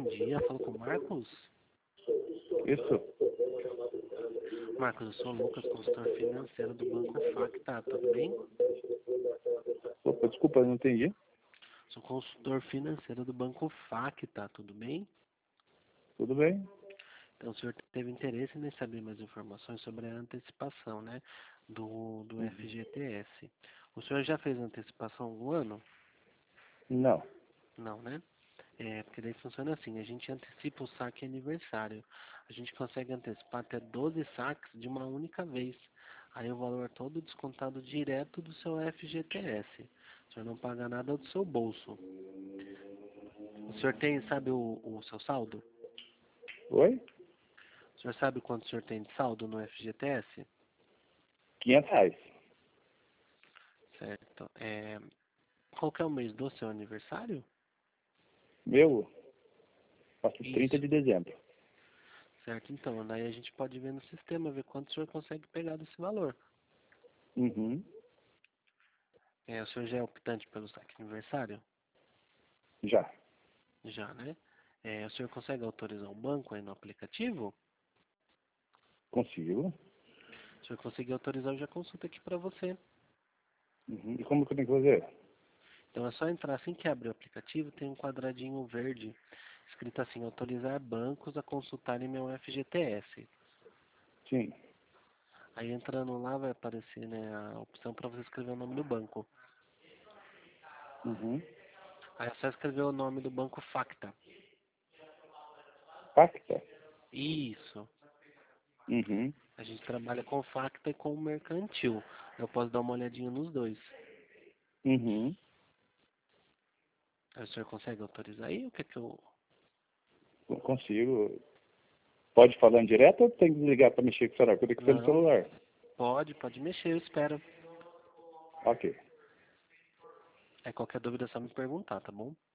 dia, falo com o Marcos. Isso. Marcos, eu sou o Lucas, consultor financeiro do Banco Facta, tudo bem? Opa, desculpa, eu não entendi. Sou consultor financeiro do Banco Facta, tudo bem? Tudo bem? Então o senhor teve interesse em saber mais informações sobre a antecipação, né, do FGTS. O senhor já fez antecipação algum ano? Não. Não, né? Porque daí funciona assim, a gente antecipa o saque aniversário. A gente consegue antecipar até 12 saques de uma única vez. Aí o valor todo descontado direto do seu FGTS. O senhor não paga nada do seu bolso. O senhor tem, sabe o seu saldo? Oi? O senhor sabe quanto o senhor tem de saldo no FGTS? R$ 500. Certo. Qual que é o mês do seu aniversário? Meu, faço 30 Isso. de dezembro. Certo, então, daí a gente pode ver no sistema, ver quanto o senhor consegue pegar desse valor. Uhum. O senhor já é optante pelo saque aniversário? Já. Já, né? O senhor consegue autorizar o banco aí no aplicativo? Consigo. Se o senhor conseguir autorizar, eu já consulto aqui para você. Uhum. E como que eu tenho que fazer? Então é só entrar, assim que abre o aplicativo, tem um quadradinho verde, escrito assim, autorizar bancos a consultarem meu FGTS. Sim. Aí entrando lá vai aparecer, né, a opção para você escrever o nome do banco. Uhum. Aí é só escrever o nome do banco Facta. Pacta? Isso. Uhum. A gente trabalha com Facta e com mercantil. Eu posso dar uma olhadinha nos dois. Uhum. Aí o senhor consegue autorizar aí? O que é que eu... Consigo. Pode falar em direto ou tem que desligar para mexer com o celular? Porque eu tenho que ser no Não, celular. pode mexer, eu espero. Ok. Aí qualquer dúvida é só me perguntar, tá bom?